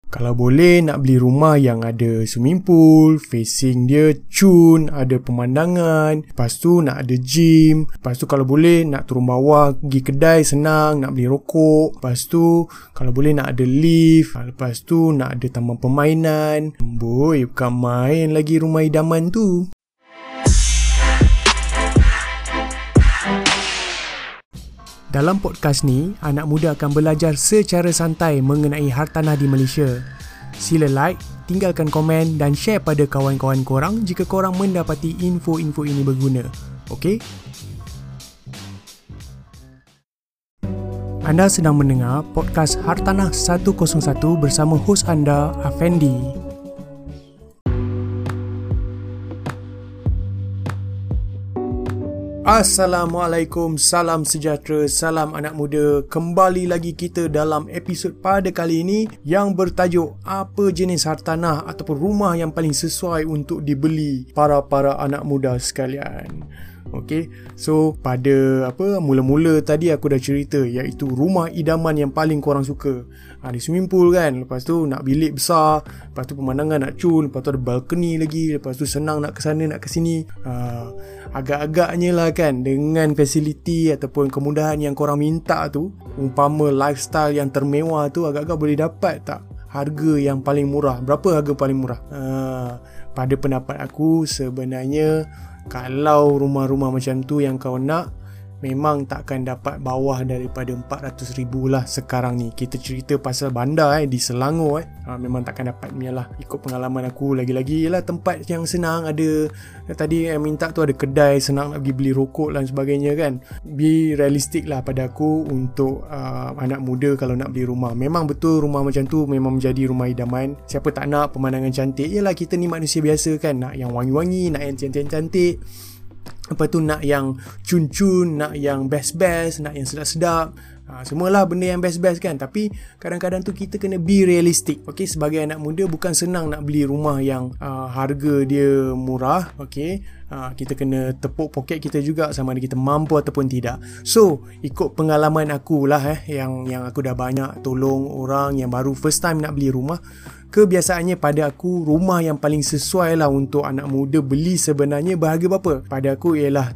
Kalau boleh nak beli rumah yang ada swimming pool, facing dia cun, ada pemandangan, lepas tu nak ada gym, lepas tu kalau boleh nak turun bawah pergi kedai senang, nak beli rokok, lepas tu kalau boleh nak ada lift, lepas tu nak ada taman permainan. Boy, bukan main lagi rumah idaman tu. Dalam podcast ni, anak muda akan belajar secara santai mengenai hartanah di Malaysia. Sila like, tinggalkan komen dan share pada kawan-kawan korang jika korang mendapati info-info ini berguna. Okey? Anda sedang mendengar podcast Hartanah 101 bersama hos anda, Afendi. Assalamualaikum, salam sejahtera, salam anak muda. Kembali lagi kita dalam episod pada kali ini yang bertajuk apa jenis hartanah ataupun rumah yang paling sesuai untuk dibeli para anak muda sekalian. Okey, so pada mula-mula tadi aku dah cerita iaitu rumah idaman yang paling korang suka. Ada swimming pool kan, lepas tu nak bilik besar, lepas tu pemandangan nak cun, lepas tu ada balcony lagi, lepas tu senang nak ke sana nak ke sini. Agak-agaknya lah kan, dengan fasiliti ataupun kemudahan yang korang minta tu, umpama lifestyle yang termewah tu, agak-agak boleh dapat tak harga yang paling murah? Berapa harga paling murah? Pada pendapat aku sebenarnya kalau rumah-rumah macam tu yang kau nak, memang takkan dapat bawah daripada 400,000 lah sekarang ni. Kita cerita pasal bandar di Selangor memang takkan dapat punya lah. Ikut pengalaman aku, lagi-lagi ialah tempat yang senang. Ada tadi yang minta tu ada kedai, senang nak pergi beli rokok dan sebagainya kan. Be realistic lah pada aku untuk anak muda kalau nak beli rumah. Memang betul rumah macam tu memang menjadi rumah idaman. Siapa tak nak pemandangan cantik? Yalah, kita ni manusia biasa kan, nak yang wangi-wangi, nak yang cantik-cantik. Lepas tu nak yang cun-cun, nak yang best-best, nak yang sedap-sedap. Semualah benda yang best-best kan. Tapi kadang-kadang tu kita kena be realistic. Okay, sebagai anak muda bukan senang nak beli rumah yang harga dia murah. Okay, kita kena tepuk poket kita juga sama ada kita mampu ataupun tidak. So ikut pengalaman aku lah yang aku dah banyak tolong orang yang baru first time nak beli rumah. Kebiasaannya pada aku, rumah yang paling sesuai lah untuk anak muda beli sebenarnya berharga berapa? Pada aku ialah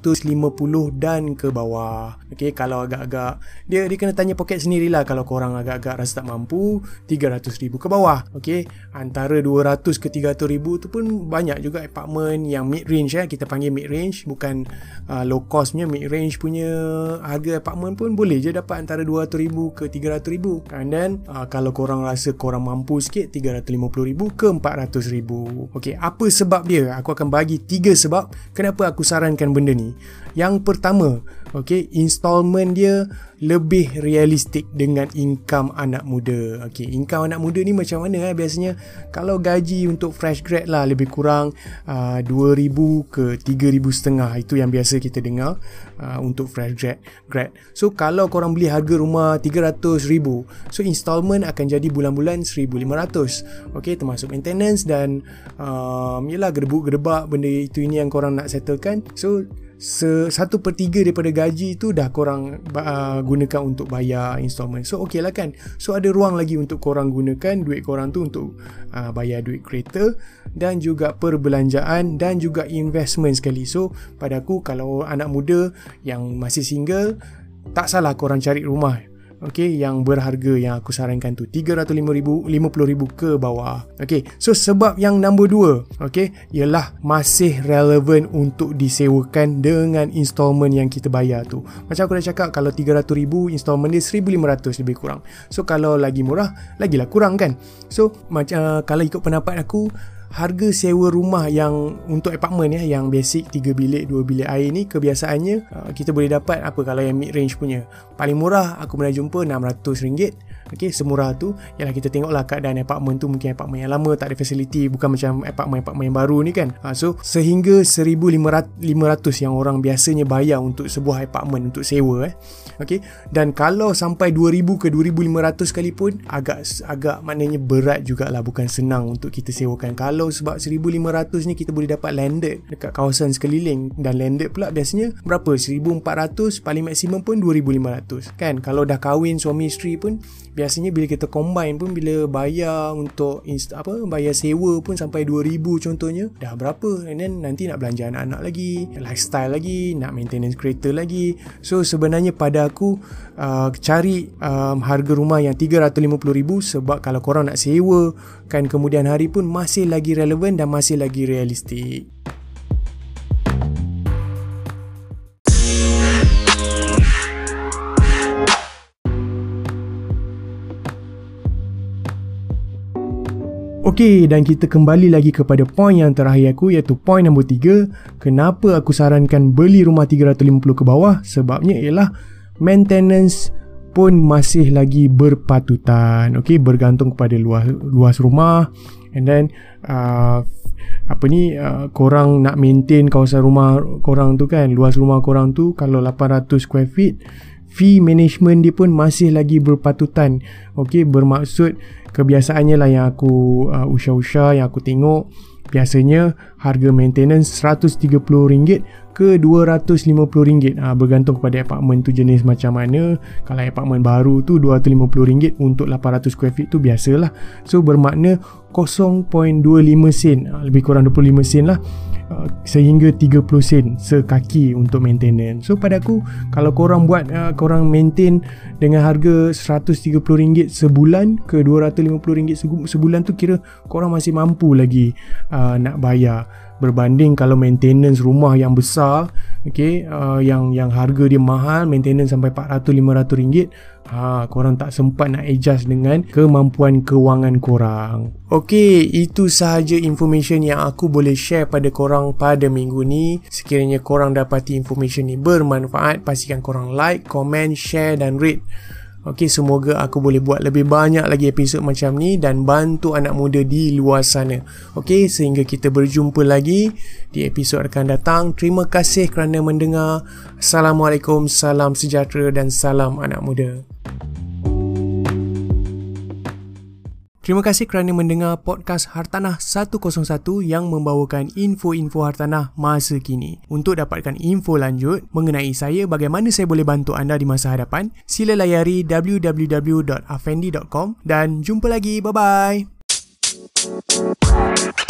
350 dan ke bawah. Okay, kalau agak-agak dia kena tanya poket sendirilah. Kalau korang agak-agak rasa tak mampu, 300,000 ke bawah. Okay, antara 200 ke 300,000 tu pun banyak juga apartment yang mid-range. Kita panggil mid-range, bukan low cost punya. Mid-range punya harga apartment pun boleh je dapat antara 200,000 ke 300,000. And then kalau korang rasa korang mampu sikit, 350,000 ke 400,000. Okey, apa sebab dia? Aku akan bagi 3 sebab kenapa aku sarankan benda ni. Yang pertama, okey, installment dia lebih realistik dengan income anak muda. Okey, income anak muda ni macam mana biasanya? Kalau gaji untuk fresh grad lah lebih kurang 2,000 ke 3,500. Itu yang biasa kita dengar untuk fresh grad. So kalau korang beli harga rumah 300,000, so installment akan jadi bulan-bulan 1,500. Okey, termasuk maintenance dan yelah gedebuk-gedebak benda itu ini yang korang nak settlekan. So 1/3 daripada gaji tu dah korang gunakan untuk bayar installment. So okey lah kan. So ada ruang lagi untuk korang gunakan duit korang tu untuk bayar duit kereta dan juga perbelanjaan dan juga investment sekali. So pada aku, kalau anak muda yang masih single, tak salah korang cari rumah yang berharga yang aku sarankan tu 350,000 ke bawah. So sebab yang nombor 2 ialah masih relevan untuk disewakan dengan installment yang kita bayar tu. Macam aku dah cakap, kalau 300,000 installment dia 1,500 lebih kurang. So kalau lagi murah, lagilah kurang kan. So kalau ikut pendapat aku, harga sewa rumah yang untuk apartment yang basic 3 bilik 2 bilik air ni, kebiasaannya kita boleh dapat kalau yang mid range punya. Paling murah aku pernah jumpa RM600. Semurah tu ialah kita tengoklah keadaan apartment tu, mungkin apartment yang lama tak ada fasiliti, bukan macam apartment yang baru ni kan. So sehingga 1,500 yang orang biasanya bayar untuk sebuah apartment untuk sewa dan kalau sampai 2,000 ke 2,500 sekalipun agak maknanya berat jugalah, bukan senang untuk kita sewakan. Kalau kalau sebab 1,500 ni kita boleh dapat landed dekat kawasan sekeliling, dan landed pula biasanya berapa? 1,400, paling maksimum pun 2,500 kan. Kalau dah kahwin suami isteri pun biasanya bila kita combine pun, bila bayar untuk bayar sewa pun sampai 2,000 contohnya, dah berapa, and then nanti nak belanja anak-anak lagi, lifestyle lagi, nak maintenance kereta lagi. So sebenarnya pada aku cari harga rumah yang 350,000, sebab kalau korang nak sewa kan kemudian hari pun masih lagi relevan dan masih lagi realistik. Okey, dan kita kembali lagi kepada poin yang terakhir aku, iaitu poin nombor 3. Kenapa aku sarankan beli rumah 350 ke bawah? Sebabnya ialah maintenance pun masih lagi berpatutan. Okey, bergantung kepada luas rumah, and then korang nak maintain kawasan rumah korang tu kan, luas rumah korang tu kalau 800 square feet, fee management dia pun masih lagi berpatutan. Okey, bermaksud kebiasaannya lah yang aku usah-usah, yang aku tengok, biasanya harga maintenance RM130 ke RM250, bergantung kepada apartmen tu jenis macam mana. Kalau apartmen baru tu RM250 untuk 800 square feet tu biasalah. So bermakna 0.25 sen, lebih kurang 25 sen lah, sehingga 30 sen sekaki untuk maintenance. So pada aku, kalau korang korang maintain dengan harga RM130 sebulan ke RM250 sebulan tu, kira korang masih mampu lagi nak bayar, berbanding kalau maintenance rumah yang besar, okey, yang harga dia mahal, maintenance sampai RM400-500, korang tak sempat nak adjust dengan kemampuan kewangan korang. Okey, itu sahaja information yang aku boleh share pada korang pada minggu ni. Sekiranya korang dapati information ni bermanfaat, pastikan korang like, comment, share dan rate. Okey, semoga aku boleh buat lebih banyak lagi episod macam ni dan bantu anak muda di luar sana. Okey, sehingga kita berjumpa lagi di episod akan datang. Terima kasih kerana mendengar. Assalamualaikum, salam sejahtera dan salam anak muda. Terima kasih kerana mendengar podcast Hartanah 101 yang membawakan info-info hartanah masa kini. Untuk dapatkan info lanjut mengenai saya, bagaimana saya boleh bantu anda di masa hadapan, sila layari www.afendi.com dan jumpa lagi. Bye-bye.